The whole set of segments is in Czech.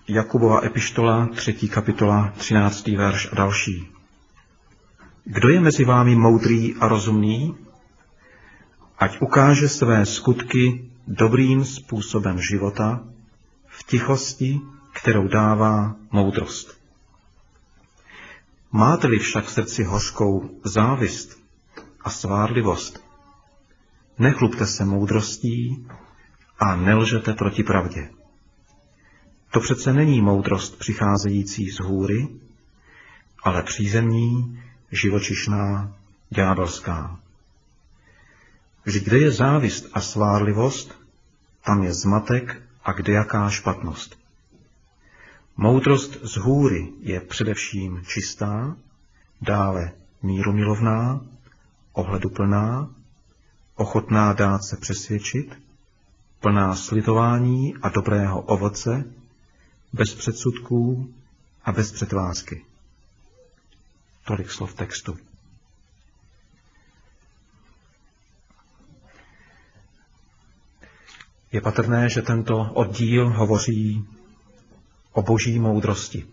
Jakubova epištola, 3. kapitola, 13. verš a další. Kdo je mezi vámi moudrý a rozumný? Ať ukáže své skutky dobrým způsobem života v tichosti, kterou dává moudrost. Máte-li však v srdci hořkou závist a svárlivost, nechlubte se moudrostí a nelžete proti pravdě. To přece není moudrost přicházející z hůry, ale přízemní, živočišná, ďábelská. Vždyť kde je závist a svárlivost, tam je zmatek a kdejaká špatnost. Moudrost z hůry je především čistá, dále mírumilovná, ohleduplná, ochotná dát se přesvědčit, plná slitování a dobrého ovoce, bez předsudků a bez přetvářky. Tolik slov textu. Je patrné, že tento oddíl hovoří o boží moudrosti.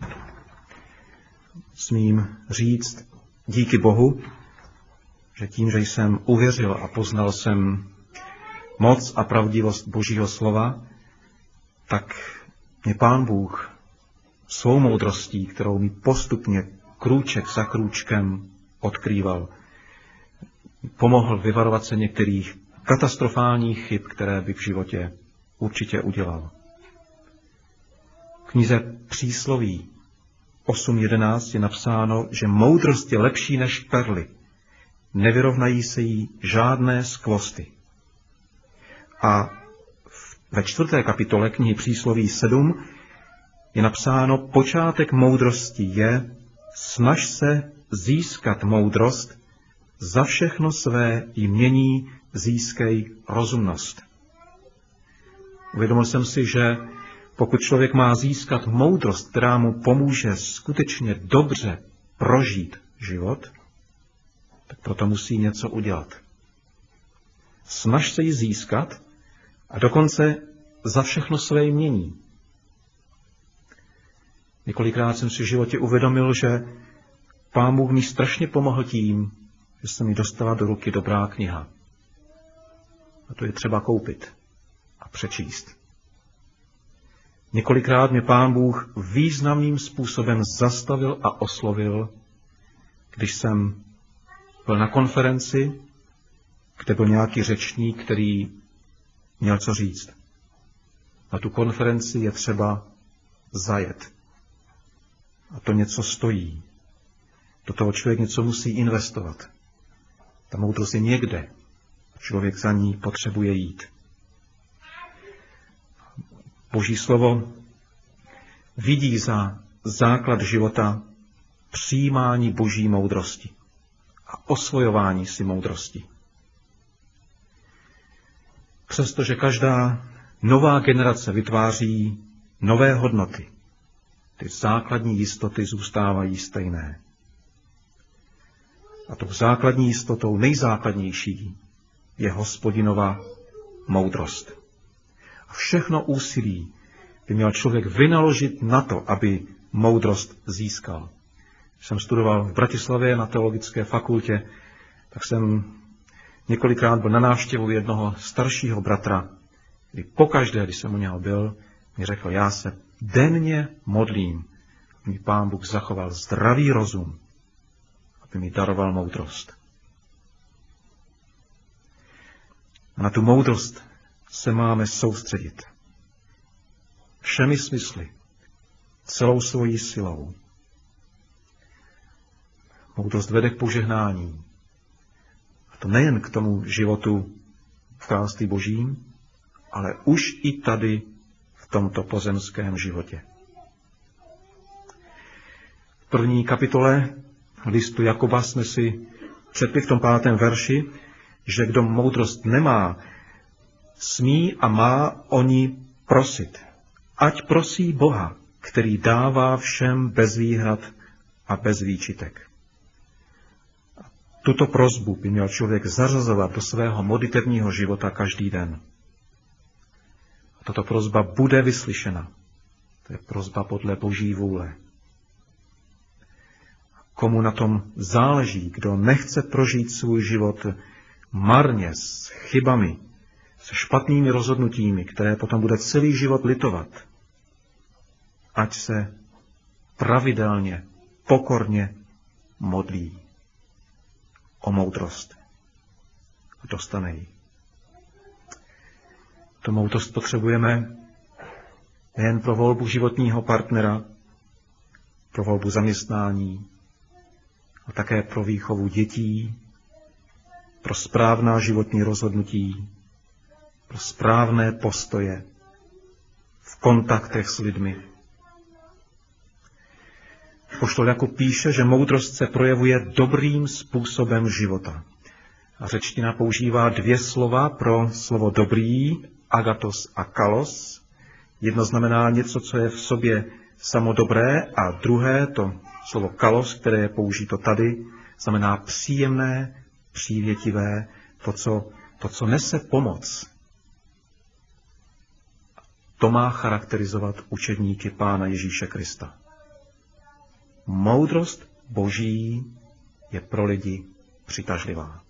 Smím říct díky Bohu, že tím, že jsem uvěřil a poznal jsem moc a pravdivost Božího slova, tak mě Pán Bůh svou moudrostí, kterou mi postupně krůček za krůčkem odkrýval, pomohl vyvarovat se některých katastrofálních chyb, které by v životě určitě udělal. V knize Přísloví 8.11 je napsáno, že moudrost je lepší než perly. Nevyrovnají se jí žádné skvosty. A ve 4. kapitole knihy Přísloví 7 je napsáno, počátek moudrosti je, snaž se získat moudrost, za všechno své jmění získej rozumnost. Uvědomil jsem si, že pokud člověk má získat moudrost, která mu pomůže skutečně dobře prožít život, tak proto musí něco udělat. Snaž se ji získat a dokonce za všechno své jmění. Několikrát jsem si v životě uvědomil, že Pán Bůh mi strašně pomohl tím, že se mi dostala do ruky dobrá kniha. A to je třeba koupit a přečíst. Několikrát mě Pán Bůh významným způsobem zastavil a oslovil, když jsem byl na konferenci, kde byl nějaký řečník, který měl co říct. Na tu konferenci je třeba zajet. A to něco stojí. Do toho člověk něco musí investovat. Ta moudrost je někde. Člověk za ní potřebuje jít. Boží slovo vidí za základ života přijímání boží moudrosti a osvojování si moudrosti. Přestože každá nová generace vytváří nové hodnoty, ty základní jistoty zůstávají stejné. A tou základní jistotou nejzákladnější je Hospodinova moudrost. A všechno úsilí by měl člověk vynaložit na to, aby moudrost získal. Když jsem studoval v Bratislavě na teologické fakultě, tak jsem několikrát byl na návštěvu jednoho staršího bratra, kdy pokaždé, když jsem u něho byl, mi řekl, já se denně modlím, aby mi Pán Bůh zachoval zdravý rozum, aby mi daroval moudrost. A na tu moudrost se máme soustředit. Všemi smysly, celou svojí silou. Moudrost vede k požehnání. A to nejen k tomu životu v království Božím, ale už i tady v tomto pozemském životě. V 1. kapitole listu Jakoba jsme si četli v tom 5. verši, že kdo moudrost nemá, smí a má o ní prosit. Ať prosí Boha, který dává všem bez výhrad a bez výčitek. Tuto prosbu by měl člověk zařazovat do svého modlitevního života každý den. A tato prosba bude vyslyšena. To je prosba podle Boží vůle. Komu na tom záleží, kdo nechce prožít svůj život marně, s chybami, se špatnými rozhodnutími, které potom bude celý život litovat, ať se pravidelně, pokorně modlí o moudrost. A dostane ji. Tu moudrost potřebujeme nejen pro volbu životního partnera, pro volbu zaměstnání, a také pro výchovu dětí, pro správná životní rozhodnutí, pro správné postoje v kontaktech s lidmi. Apoštol Jakub píše, že moudrost se projevuje dobrým způsobem života. A řečtina používá dvě slova pro slovo dobrý, agatos a kalos. Jedno znamená něco, co je v sobě samodobré, a druhé, to slovo kalos, které je použito tady, znamená příjemné, přívětivé, to, co nese pomoc. To má charakterizovat učedníky Pána Ježíše Krista. Moudrost Boží je pro lidi přitažlivá.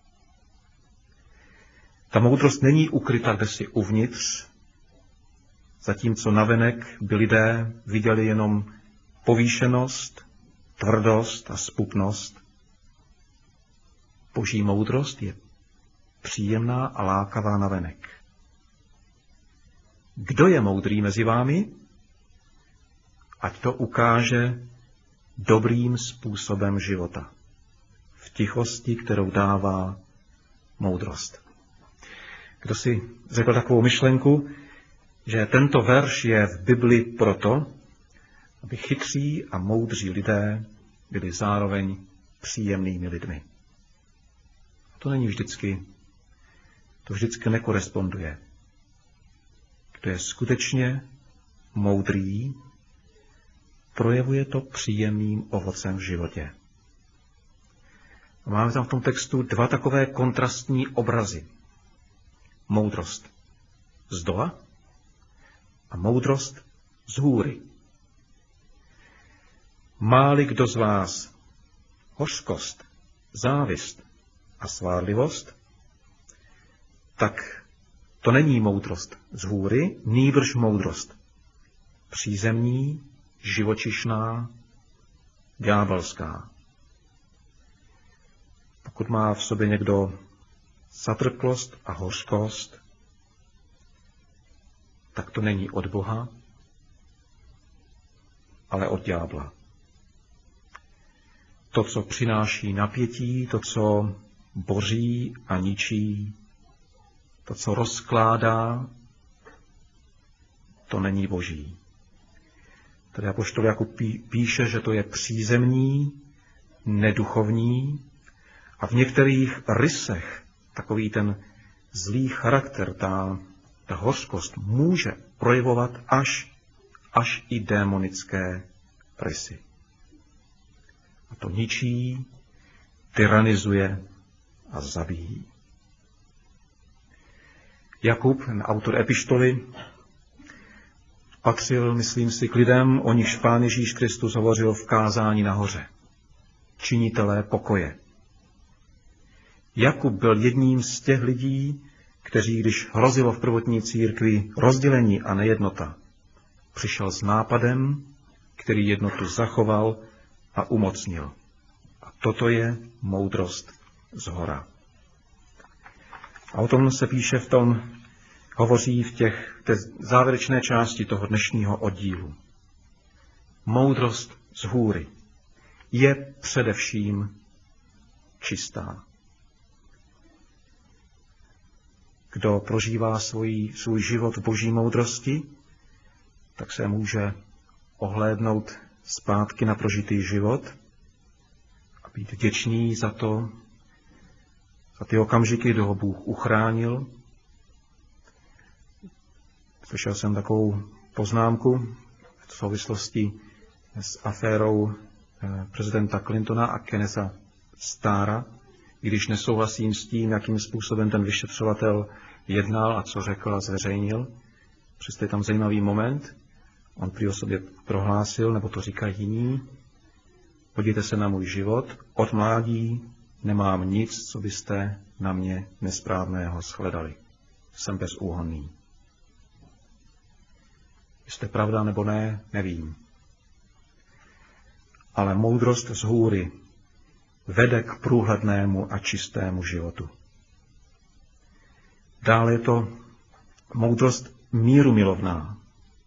Ta moudrost není ukryta kdesi uvnitř, zatímco navenek by lidé viděli jenom povýšenost, tvrdost a zpupnost. Boží moudrost je příjemná a lákavá navenek. Kdo je moudrý mezi vámi? Ať to ukáže dobrým způsobem života. V tichosti, kterou dává moudrost. Kdo si řekl takovou myšlenku, že tento verš je v Bibli proto, aby chytří a moudří lidé byli zároveň příjemnými lidmi. To není vždycky, to vždycky nekoresponduje. Kdo je skutečně moudrý, projevuje to příjemným ovocem v životě. A máme tam v tom textu dva takové kontrastní obrazy. Moudrost zdola a moudrost z hůry. Má-li kdo z vás hořkost, závist a svárlivost, tak to není moudrost z hůry, nýbrž moudrost přízemní, živočišná, ďábelská. Pokud má v sobě někdo zatrplost a hořkost, tak to není od Boha, ale od ďábla. To, co přináší napětí, to, co boří a ničí, to, co rozkládá, to není Boží. Tady apoštol Jakub píše, že to je přízemní, neduchovní a v některých rysech takový ten zlý charakter, ta hořkost může projevovat až i démonické rysy. A to ničí, tyranizuje a zabíjí. Jakub, autor epištoly, patřil, myslím si, k lidem, o nichž Pán Ježíš Kristus hovořil v kázání nahoře. Činitelé pokoje. Jakub byl jedním z těch lidí, kteří, když hrozilo v prvotní církvi rozdělení a nejednota, přišel s nápadem, který jednotu zachoval a umocnil. A toto je moudrost zhora. A o tom se píše hovoří v té závěrečné části toho dnešního oddílu. Moudrost z hůry je především čistá. Kdo prožívá svůj život v Boží moudrosti, tak se může ohlédnout zpátky na prožitý život a být vděčný za ty okamžiky, kdy ho Bůh uchránil. Slyšel jsem takovou poznámku v souvislosti s aférou prezidenta Clintona a Kennetha Starra, i když nesouhlasím s tím, jakým způsobem ten vyšetřovatel jednal a co řekl a zveřejnil. Přesto je tam zajímavý moment. On prý o sobě prohlásil, nebo to říkají jiní, podívejte se na můj život, od mládí nemám nic, co byste na mě nesprávného shledali. Jsem bezúhonný. Jestli pravda nebo ne, nevím. Ale moudrost z hůry vede k průhlednému a čistému životu. Dále je to moudrost mírumilovná.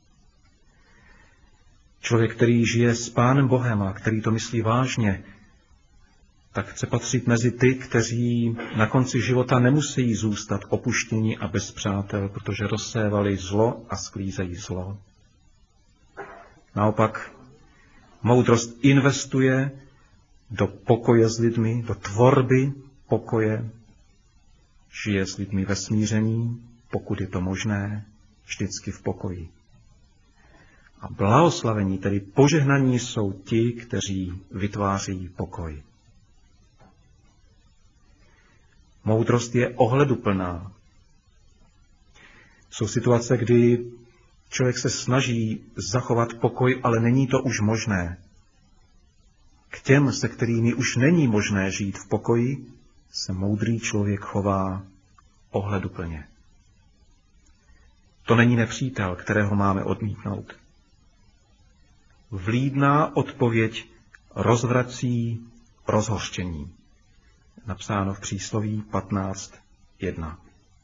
Člověk, který žije s Pánem Bohem a který to myslí vážně, tak chce patřit mezi ty, kteří na konci života nemusí zůstat opuštěni a bez přátel, protože rozsévali zlo a sklízejí zlo. Naopak, moudrost investuje do pokoje s lidmi, do tvorby pokoje, žije s lidmi ve smíření, pokud je to možné, vždycky v pokoji. A blahoslavení, tedy požehnaní, jsou ti, kteří vytváří pokoj. Moudrost je ohleduplná. Jsou situace, kdy člověk se snaží zachovat pokoj, ale není to už možné. K těm, se kterými už není možné žít v pokoji, se moudrý člověk chová ohleduplně. To není nepřítel, kterého máme odmítnout. Vlídná odpověď rozvrací rozhořčení. Napsáno v přísloví 15:1.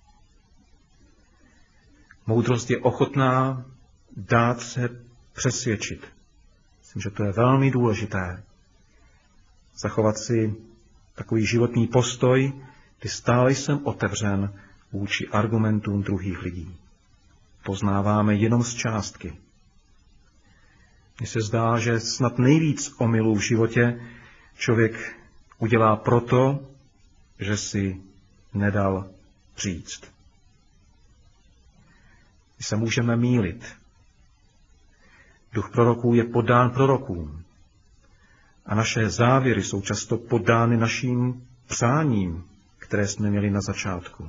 Moudrost je ochotná dát se přesvědčit. Myslím, že to je velmi důležité. Zachovat si takový životní postoj, kdy stále jsem otevřen vůči argumentům druhých lidí. Poznáváme jenom z částky. Mně se zdá, že snad nejvíc omylů v životě člověk udělá proto, že si nedal říct. My se můžeme mýlit. Duch proroků je podán prorokům. A naše závěry jsou často podány naším přáním, které jsme měli na začátku.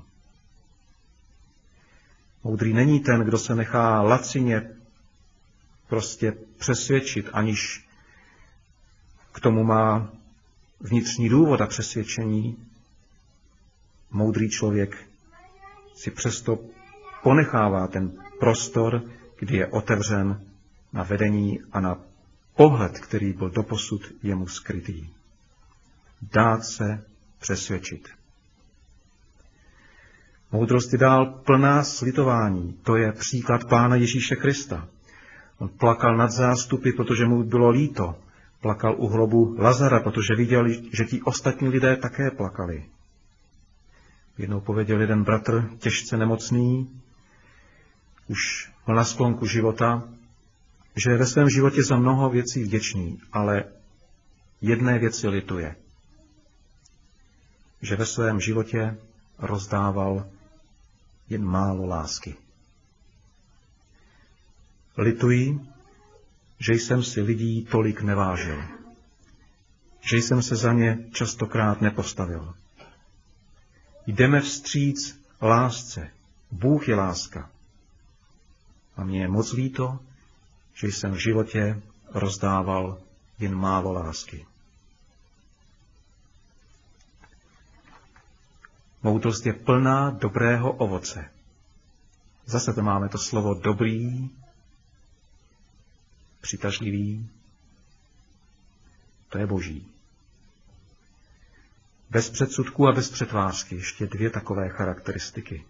Moudrý není ten, kdo se nechá lacině prostě přesvědčit, aniž k tomu má vnitřní důvod a přesvědčení. Moudrý člověk si přesto ponechává ten prostor, kdy je otevřen na vedení a na pohled, který byl doposud jemu skrytý. Dát se přesvědčit. Moudrost je dál plná slitování. To je příklad Pána Ježíše Krista. On plakal nad zástupy, protože mu bylo líto. Plakal u hrobu Lazara, protože viděl, že ti ostatní lidé také plakali. Jednou pověděl jeden bratr, těžce nemocný, už byl na sklonku života, že je ve svém životě za mnoho věcí vděčný, ale jedné věci lituje. Že ve svém životě rozdával jen málo lásky. Lituji, že jsem si lidí tolik nevážil. Že jsem se za ně častokrát nepostavil. Jdeme vstříc lásce. Bůh je láska. A mně je moc líto, že jsem v životě rozdával jen málo lásky. Moudrost je plná dobrého ovoce. Zase to máme to slovo dobrý, přitažlivý. To je Boží. Bez předsudků a bez přetvářky. Ještě dvě takové charakteristiky.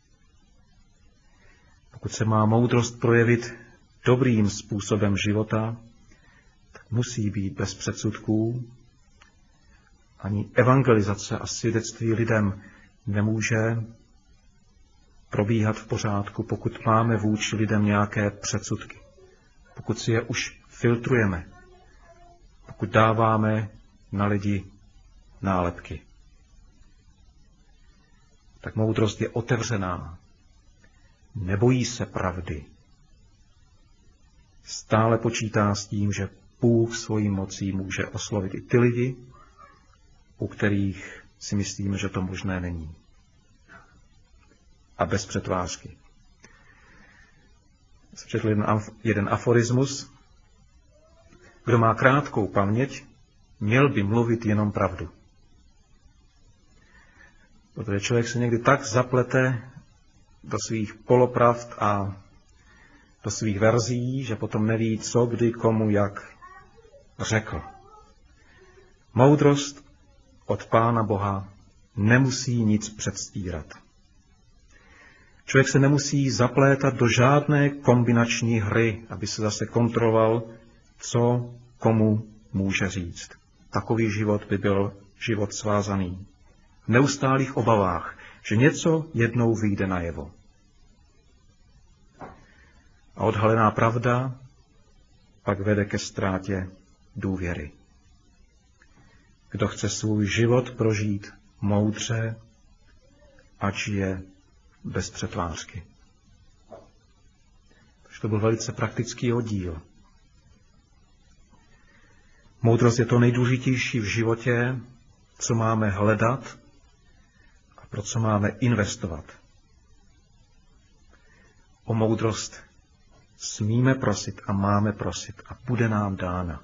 Pokud se má moudrost projevit dobrým způsobem života, tak musí být bez předsudků. Ani evangelizace a svědectví lidem nemůže probíhat v pořádku, pokud máme vůči lidem nějaké předsudky. Pokud si je už filtrujeme. Pokud dáváme na lidi nálepky. Tak moudrost je otevřená. Nebojí se pravdy. Stále počítá s tím, že Bůh svojí mocí může oslovit i ty lidi, u kterých si myslíme, že to možné není. A bez přetvářky. četl jeden aforismus. Kdo má krátkou paměť, měl by mluvit jenom pravdu. Protože člověk se někdy tak zaplete do svých polopravd a do svých verzí, že potom neví, co, kdy, komu, jak řekl. Moudrost od Pána Boha nemusí nic předstírat. Člověk se nemusí zaplétat do žádné kombinační hry, aby se zase kontroloval, co komu může říct. Takový život by byl život svázaný. V neustálých obavách, že něco jednou vyjde najevo. A odhalená pravda pak vede ke ztrátě důvěry. Kdo chce svůj život prožít moudře, ať žije bez přetvářky. Takže to byl velice praktický oddíl. Moudrost je to nejdůležitější v životě, co máme hledat a pro co máme investovat. O moudrost smíme prosit a máme prosit a bude nám dána.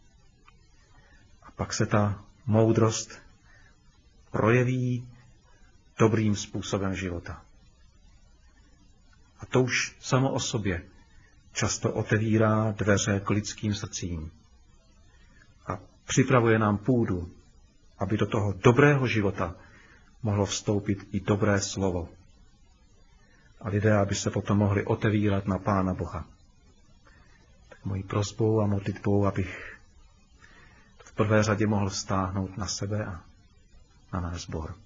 A pak se ta moudrost projeví dobrým způsobem života. A to už samo o sobě často otevírá dveře k lidským srdcím a připravuje nám půdu, aby do toho dobrého života mohlo vstoupit i dobré slovo. A lidé, aby se potom mohli otevírat na Pána Boha. Tak mojí prosbou a modlitbou, abych v prvé řadě mohl vztáhnout na sebe a na náš sbor.